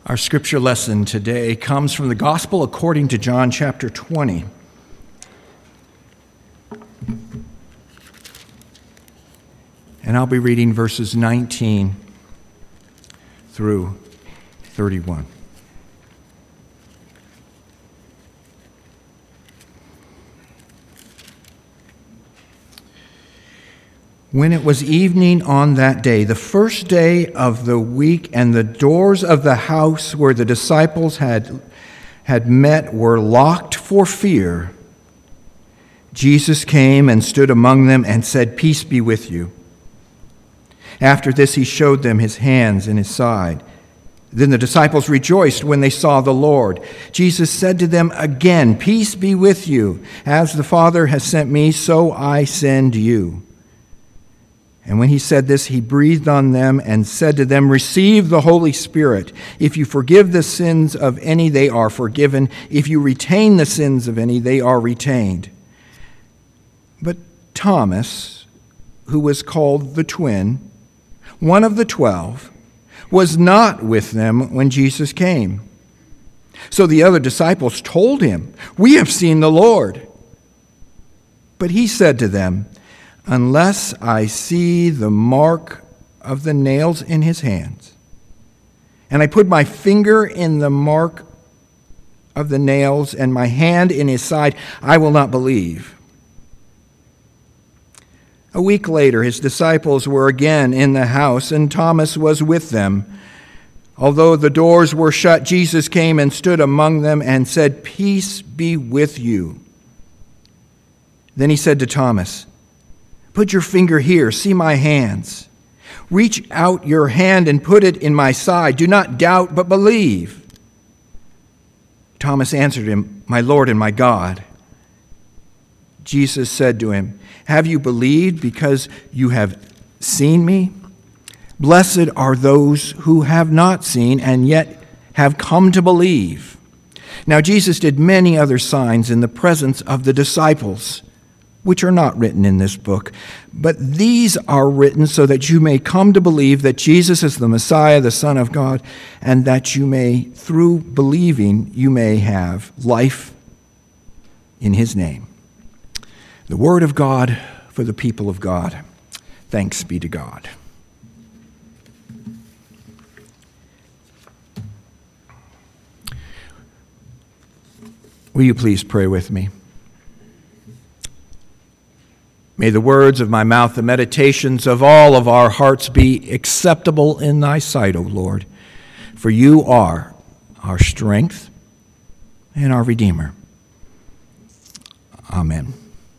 Our scripture lesson today comes from the Gospel according to John chapter 20. And I'll be reading verses 19 through 31. When it was evening on that day, the first day of the week, and the doors of the house where the disciples had met were locked for fear, Jesus came and stood among them and said, "Peace be with you." After this, he showed them his hands and his side. Then the disciples rejoiced when they saw the Lord. Jesus said to them again, "Peace be with you. As the Father has sent me, so I send you." And when he said this, he breathed on them and said to them, "Receive the Holy Spirit. If you forgive the sins of any, they are forgiven. If you retain the sins of any, they are retained." But Thomas, who was called the twin, one of the 12, was not with them when Jesus came. So the other disciples told him, "We have seen the Lord." But he said to them, "Unless I see the mark of the nails in his hands, and I put my finger in the mark of the nails and my hand in his side, I will not believe." A week later, his disciples were again in the house, and Thomas was with them. Although the doors were shut, Jesus came and stood among them and said, "Peace be with you." Then he said to Thomas, "Put your finger here, see my hands. Reach out your hand and put it in my side. Do not doubt, but believe." Thomas answered him, "My Lord and my God." Jesus said to him, "Have you believed because you have seen me? Blessed are those who have not seen and yet have come to believe." Now Jesus did many other signs in the presence of the disciples, which are not written in this book, but these are written so that you may come to believe that Jesus is the Messiah, the Son of God, and that you may, through believing, you may have life in his name. The word of God for the people of God. Thanks be to God. Will you please pray with me? May the words of my mouth, the meditations of all of our hearts be acceptable in thy sight, O Lord, for you are our strength and our Redeemer. Amen.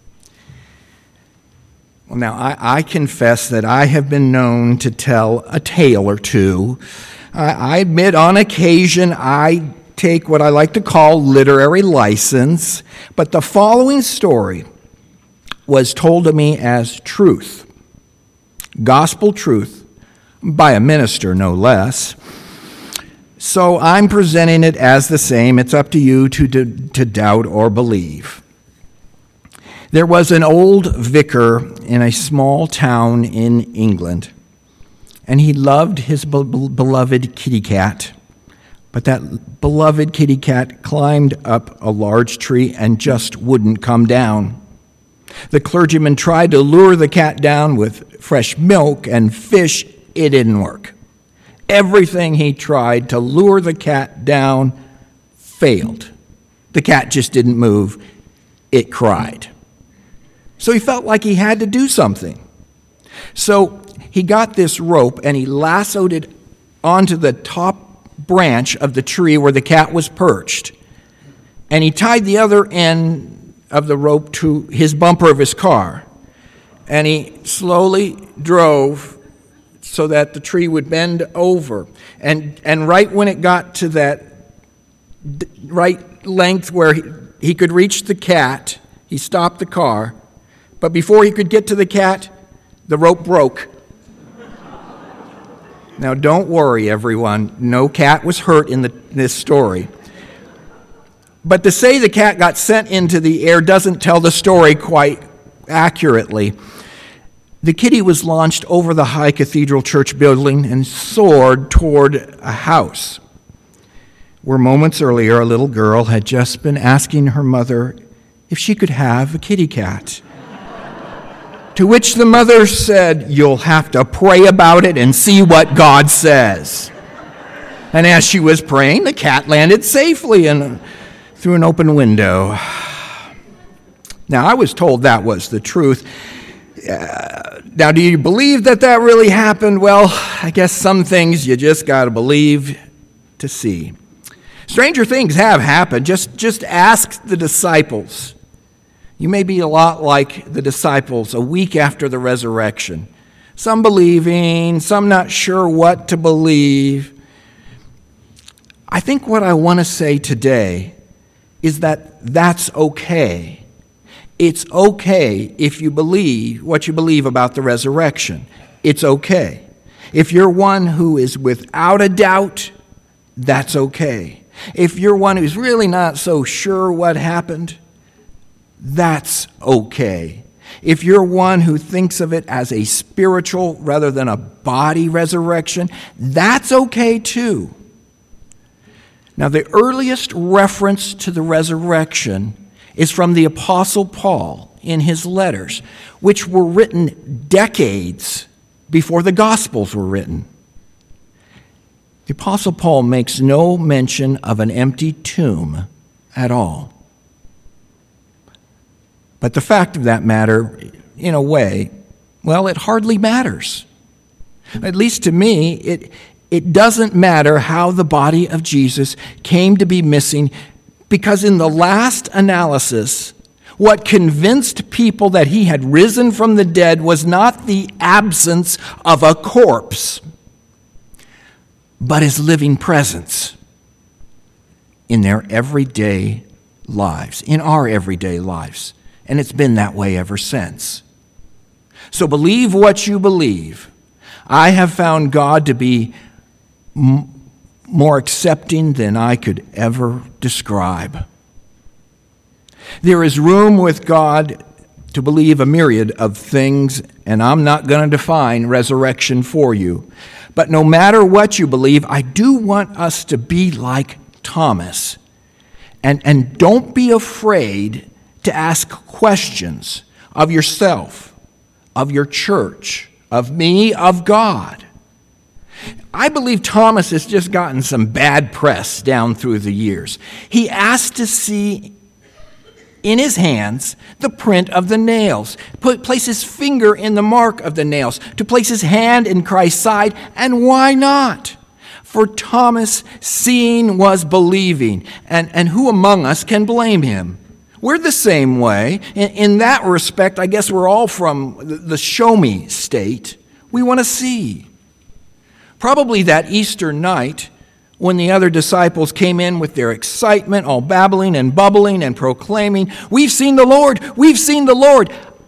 Well, now, I confess that I have been known to tell a tale or two. I admit on occasion I take what I like to call literary license, but the following story was told to me as truth, gospel truth, by a minister no less. So I'm presenting it as the same. It's up to you to doubt or believe. There was an old vicar in a small town in England, and he loved his beloved kitty cat. But that beloved kitty cat climbed up a large tree and just wouldn't come down. The clergyman tried to lure the cat down with fresh milk and fish. It didn't work. Everything he tried to lure the cat down failed. The cat just didn't move. It cried. So he felt like he had to do something. So he got this rope and he lassoed it onto the top branch of the tree where the cat was perched. And he tied the other end of the rope to his bumper of his car. And he slowly drove so that the tree would bend over. And right when it got to that right length where he could reach the cat, he stopped the car. But before he could get to the cat, the rope broke. Now, don't worry, everyone. No cat was hurt in this story. But to say the cat got sent into the air doesn't tell the story quite accurately. The kitty was launched over the high cathedral church building and soared toward a house. where moments earlier a little girl had just been asking her mother if she could have a kitty cat. To which the mother said, "You'll have to pray about it and see what God says." And as she was praying, the cat landed safely through an open window. Now, I was told that was the truth. Now, do you believe that really happened? Well, I guess some things you just got to believe to see. Stranger things have happened. Just ask the disciples. You may be a lot like the disciples a week after the resurrection. Some believing, some not sure what to believe. I think what I want to say today is that that's okay. It's okay if you believe what you believe about the resurrection. It's okay. If you're one who is without a doubt, that's okay. If you're one who's really not so sure what happened, that's okay. If you're one who thinks of it as a spiritual rather than a body resurrection, that's okay too. Now, the earliest reference to the resurrection is from the Apostle Paul in his letters, which were written decades before the Gospels were written. The Apostle Paul makes no mention of an empty tomb at all. But the fact of that matter, in a way, well, it hardly matters. At least to me, it doesn't matter how the body of Jesus came to be missing, because in the last analysis, what convinced people that he had risen from the dead was not the absence of a corpse, but his living presence in their everyday lives, in our everyday lives. And it's been that way ever since. So believe what you believe. I have found God to be more accepting than I could ever describe. There is room with God to believe a myriad of things, and I'm not going to define resurrection for you. But no matter what you believe, I do want us to be like Thomas. And don't be afraid to ask questions of yourself, of your church, of me, of God. I believe Thomas has just gotten some bad press down through the years. He asked to see in his hands the print of the nails, place his finger in the mark of the nails, to place his hand in Christ's side, and why not? For Thomas, seeing was believing, and who among us can blame him? We're the same way. In that respect, I guess we're all from the show-me state. We want to see. Probably that Easter night, when the other disciples came in with their excitement, all babbling and bubbling and proclaiming, "We've seen the Lord! We've seen the Lord!"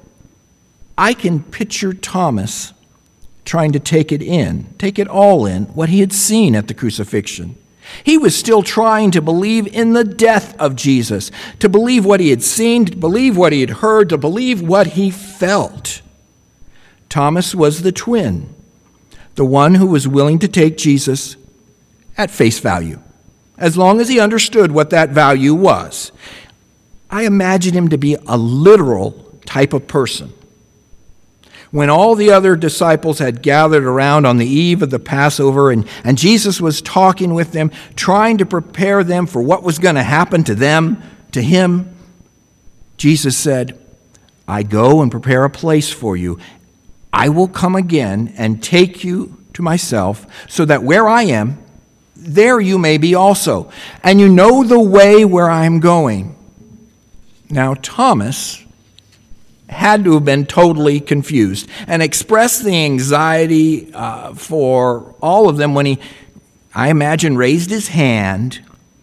I can picture Thomas trying to take it all in, what he had seen at the crucifixion. He was still trying to believe in the death of Jesus, to believe what he had seen, to believe what he had heard, to believe what he felt. Thomas was the twin, the one who was willing to take Jesus at face value, as long as he understood what that value was. I imagine him to be a literal type of person. When all the other disciples had gathered around on the eve of the Passover, and Jesus was talking with them, trying to prepare them for what was going to happen to them, to him, Jesus said, "I go and prepare a place for you. I will come again and take you to myself, so that where I am, there you may be also. And you know the way where I am going." Now, Thomas had to have been totally confused and expressed the anxiety for all of them when he, I imagine, raised his hand,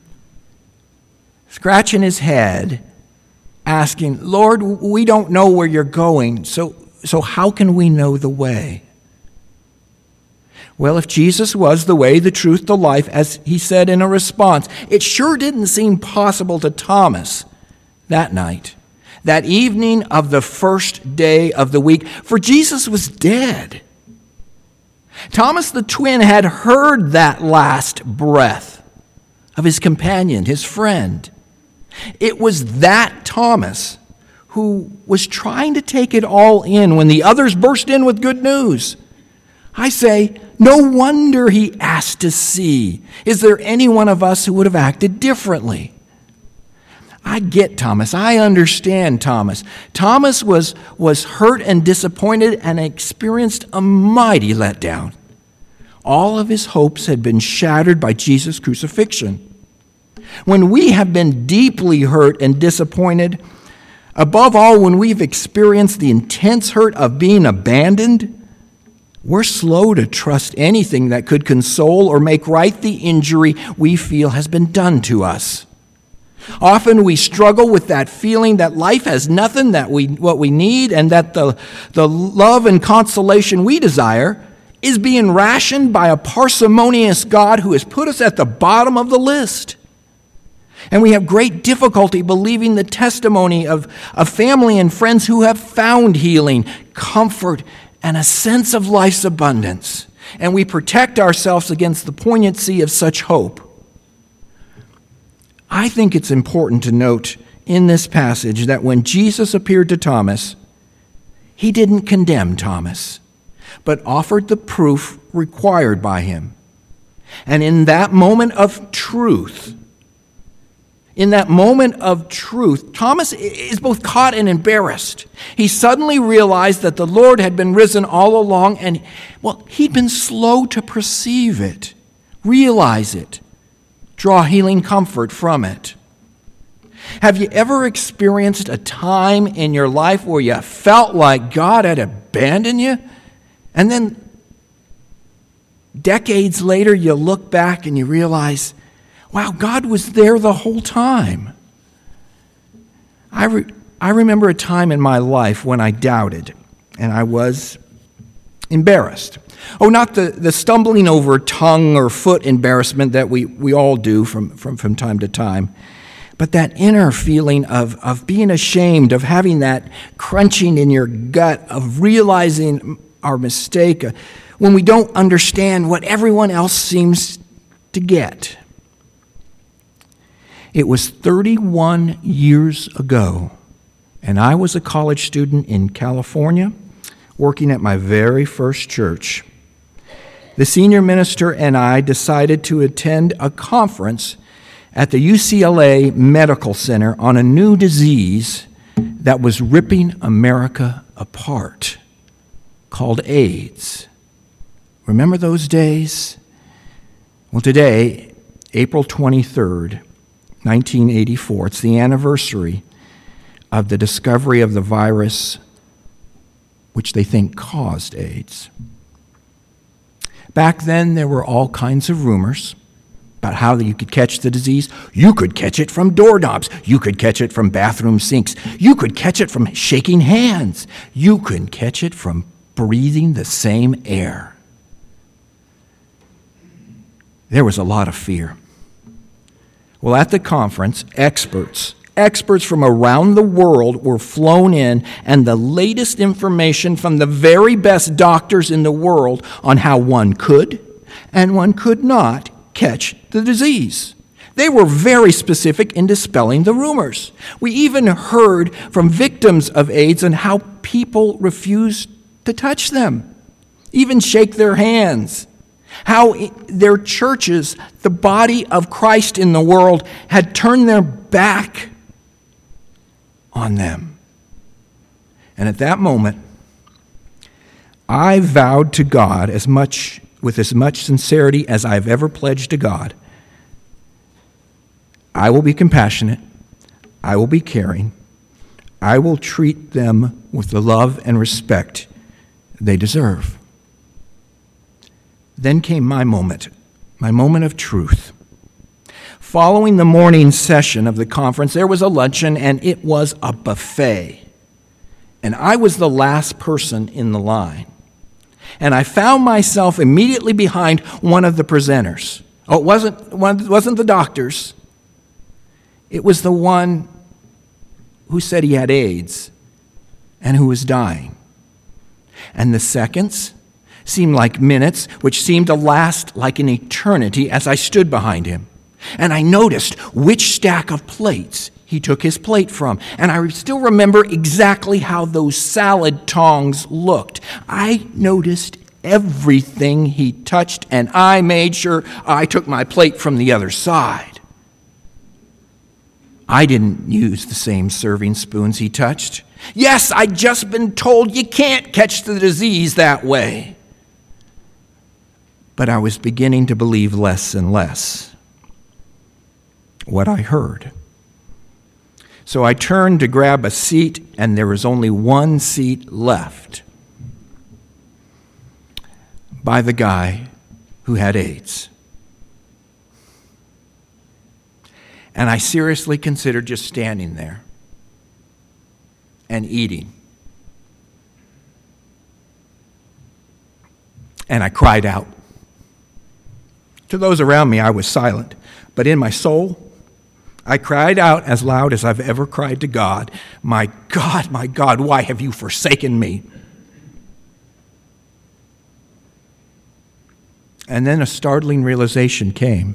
scratching his head, asking, "Lord, we don't know where you're going, so how can we know the way?" Well, if Jesus was the way, the truth, the life, as he said in a response, it sure didn't seem possible to Thomas that night, that evening of the first day of the week, for Jesus was dead. Thomas the twin had heard that last breath of his companion, his friend. It was that Thomas who was trying to take it all in when the others burst in with good news. I say, no wonder he asked to see. Is there any one of us who would have acted differently? I get Thomas. I understand Thomas. Thomas was hurt and disappointed and experienced a mighty letdown. All of his hopes had been shattered by Jesus' crucifixion. When we have been deeply hurt and disappointed, above all when we've experienced the intense hurt of being abandoned, we're slow to trust anything that could console or make right the injury we feel has been done to us. Often we struggle with that feeling that life has nothing what we need, and that the love and consolation we desire is being rationed by a parsimonious God who has put us at the bottom of the list. And we have great difficulty believing the testimony of family and friends who have found healing, comfort, and a sense of life's abundance. And we protect ourselves against the poignancy of such hope. I think it's important to note in this passage that when Jesus appeared to Thomas, he didn't condemn Thomas, but offered the proof required by him. And in that moment of truth, Thomas is both caught and embarrassed. He suddenly realized that the Lord had been risen all along, and, he'd been slow to perceive it, realize it, draw healing comfort from it. Have you ever experienced a time in your life where you felt like God had abandoned you? And then decades later, you look back and you realize, wow, God was there the whole time. I remember a time in my life when I doubted, and I was embarrassed. Oh, not the stumbling over tongue or foot embarrassment that we all do from time to time, but that inner feeling of being ashamed, of having that crunching in your gut, of realizing our mistake when we don't understand what everyone else seems to get. It was 31 years ago, and I was a college student in California, working at my very first church. The senior minister and I decided to attend a conference at the UCLA Medical Center on a new disease that was ripping America apart, called AIDS. Remember those days? Well, today, April 23rd, 1984, it's the anniversary of the discovery of the virus which they think caused AIDS. Back then, there were all kinds of rumors about how you could catch the disease. You could catch it from doorknobs. You could catch it from bathroom sinks. You could catch it from shaking hands. You could catch it from breathing the same air. There was a lot of fear. Well, at the conference, experts from around the world were flown in, and the latest information from the very best doctors in the world on how one could and one could not catch the disease. They were very specific in dispelling the rumors. We even heard from victims of AIDS and how people refused to touch them, even shake their hands. How their churches, the body of Christ in the world, had turned their back on them. And at that moment, I vowed to God with as much sincerity as I've ever pledged to God, I will be compassionate, I will be caring, I will treat them with the love and respect they deserve. Then came my moment of truth. Following the morning session of the conference, there was a luncheon, and it was a buffet. And I was the last person in the line. And I found myself immediately behind one of the presenters. Oh, it wasn't the doctors. It was the one who said he had AIDS and who was dying. And the seconds seemed like minutes, which seemed to last like an eternity as I stood behind him. And I noticed which stack of plates he took his plate from. And I still remember exactly how those salad tongs looked. I noticed everything he touched, and I made sure I took my plate from the other side. I didn't use the same serving spoons he touched. Yes, I'd just been told you can't catch the disease that way. But I was beginning to believe less and less what I heard. So I turned to grab a seat, and there was only one seat left, by the guy who had AIDS. And I seriously considered just standing there and eating. And I cried out. To those around me, I was silent. But in my soul, I cried out as loud as I've ever cried to God, my God, why have you forsaken me?" And then a startling realization came.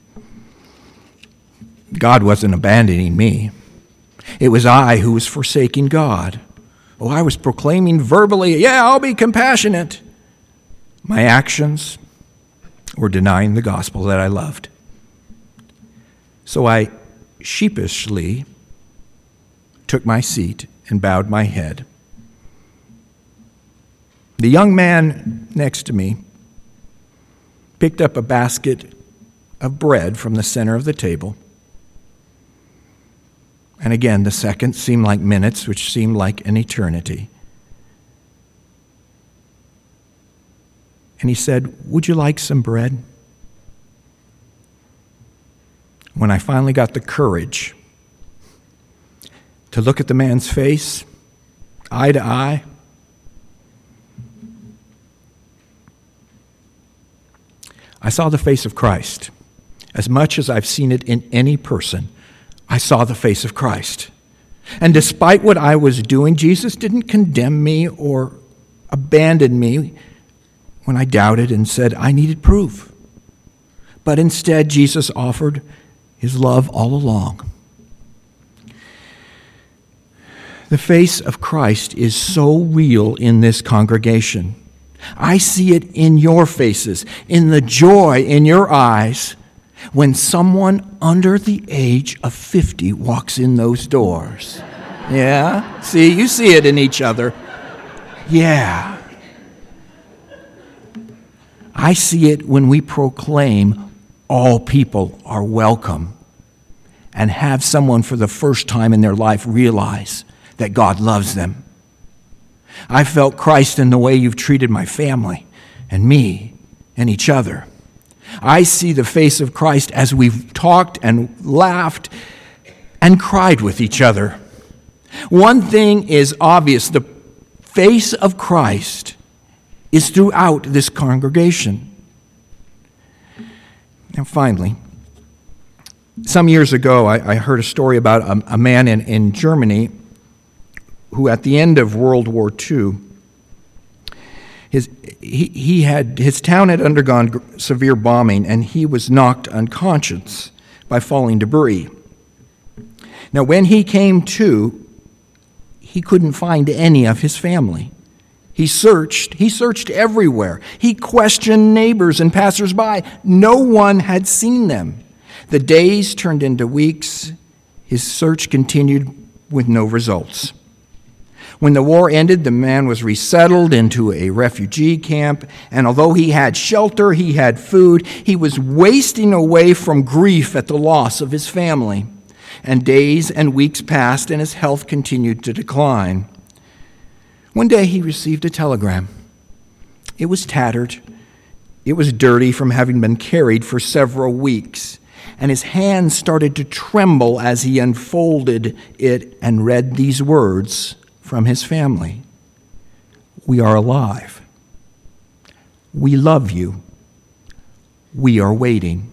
God wasn't abandoning me. It was I who was forsaking God. Oh, I was proclaiming verbally, "Yeah, I'll be compassionate." My actions were denying the gospel that I loved. So I sheepishly took my seat and bowed my head. The young man next to me picked up a basket of bread from the center of the table. And again, the seconds seemed like minutes, which seemed like an eternity. And he said, "Would you like some bread?" When I finally got the courage to look at the man's face, eye to eye, I saw the face of Christ. As much as I've seen it in any person, I saw the face of Christ. And despite what I was doing, Jesus didn't condemn me or abandon me when I doubted and said I needed proof. But instead, Jesus offered his love all along. The face of Christ is so real in this congregation. I see it in your faces, in the joy in your eyes when someone under the age of 50 walks in those doors. Yeah? See, you see it in each other. Yeah. I see it when we proclaim all people are welcome and have someone for the first time in their life realize that God loves them. I felt Christ in the way you've treated my family and me and each other. I see the face of Christ as we've talked and laughed and cried with each other. One thing is obvious: the face of Christ is throughout this congregation. And finally, some years ago, I heard a story about a man in Germany who, at the end of World War II, his town had undergone severe bombing, and he was knocked unconscious by falling debris. Now, when he came to, he couldn't find any of his family. He searched everywhere. He questioned neighbors and passersby. No one had seen them. The days turned into weeks. His search continued with no results. When the war ended, the man was resettled into a refugee camp, and although he had shelter, he had food, he was wasting away from grief at the loss of his family. And days and weeks passed, and his health continued to decline. One day he received a telegram. It was tattered. It was dirty from having been carried for several weeks, and his hands started to tremble as he unfolded it and read these words from his family: "We are alive. We love you. We are waiting."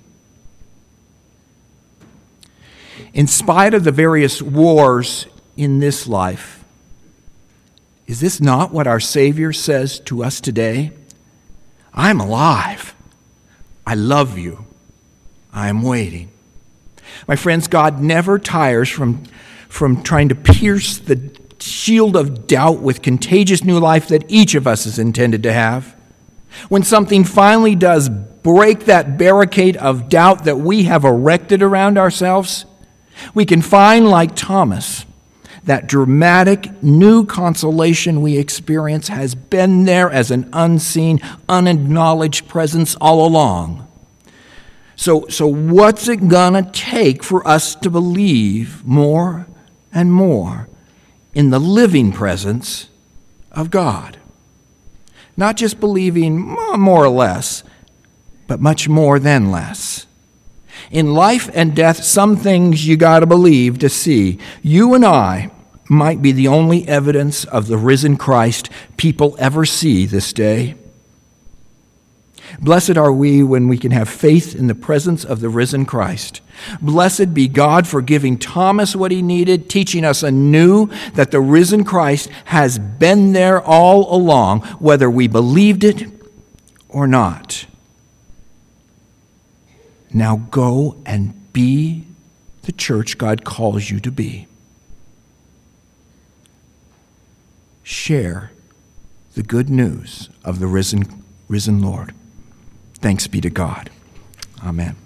In spite of the various wars in this life, is this not what our Savior says to us today? I'm alive. I love you. I am waiting. My friends, God never tires from trying to pierce the shield of doubt with contagious new life that each of us is intended to have. When something finally does break that barricade of doubt that we have erected around ourselves, we can find, like Thomas, that dramatic new consolation we experience has been there as an unseen, unacknowledged presence all along. So what's it gonna take for us to believe more and more in the living presence of God? Not just believing more or less, but much more than less. In life and death, some things you got to believe to see. You and I might be the only evidence of the risen Christ people ever see this day. Blessed are we when we can have faith in the presence of the risen Christ. Blessed be God for giving Thomas what he needed, teaching us anew that the risen Christ has been there all along, whether we believed it or not. Now go and be the church God calls you to be. Share the good news of the risen Lord. Thanks be to God. Amen.